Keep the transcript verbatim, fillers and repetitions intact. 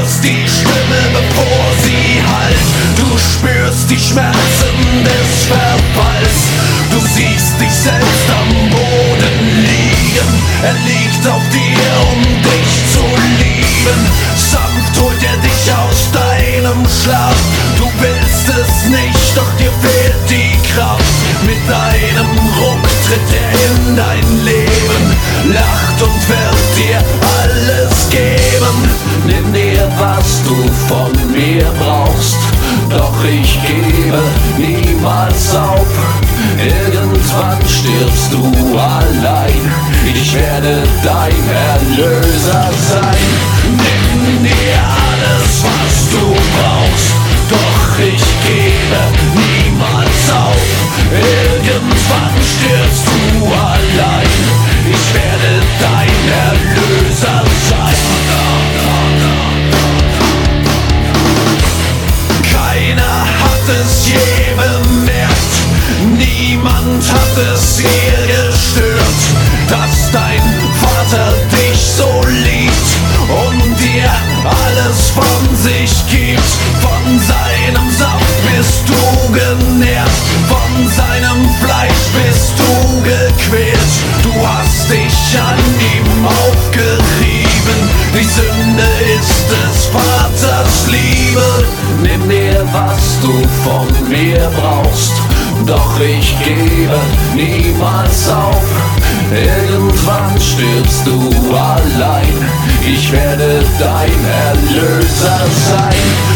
hörst die Stimme, bevor sie hallt. Du spürst die Schmerzen des Verfalls. Du siehst dich selbst am Boden liegen. Er liegt auf dir, um dich zu lieben. Sanft holt er dich aus deinem Schlaf. Du willst es nicht, doch dir fehlt die Kraft. Mit einem Ruck tritt er in dein Leben, lacht und wird dir alles geben. Nimm dir, was du von mir brauchst, doch ich gebe niemals auf. Irgendwann stirbst du allein, ich werde dein Erlöser sein. Nimm dir alles, was du brauchst, doch ich gebe niemals auf. Irgendwann stirbst du allein, ich werde dein Erlöser sein. Keiner hat es je bemerkt, niemand hat es je gestört, dass dein Vater dich so liebt und dir alles von sich gibt. Von seinem Saft bist du genährt, von seinem Fleisch bist du gequält. Du hast dich an ihm aufgerieben, die Sünde ist des Vaters Liebe. Nimm dir, was du von mir brauchst, doch ich gebe niemals auf. Irgendwann stirbst du allein, ich werde dein Erlöser sein.